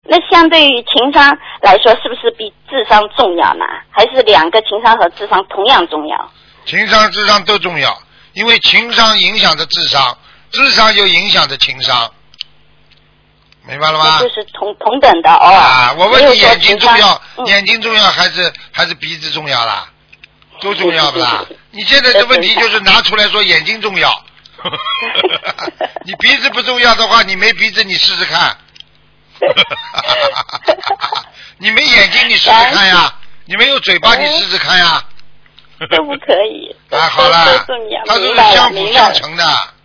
那相对于情商来说，是不是比智商重要呢？还是两个情商和智商同样重要？ 情商、智商都重要，因为情商影响着智商，智商又影响着情商，明白了吗？ 就是同等的哦。 啊，我问你，眼睛重要，眼睛重要还是鼻子重要啦？都重要的啦。你现在的问题就是拿出来说眼睛重要，你鼻子不重要的话，你没鼻子你试试看。你没眼睛你试试看呀，你没有嘴巴你试试看呀。 都不可以。 啊，好了，它是相辅相成的。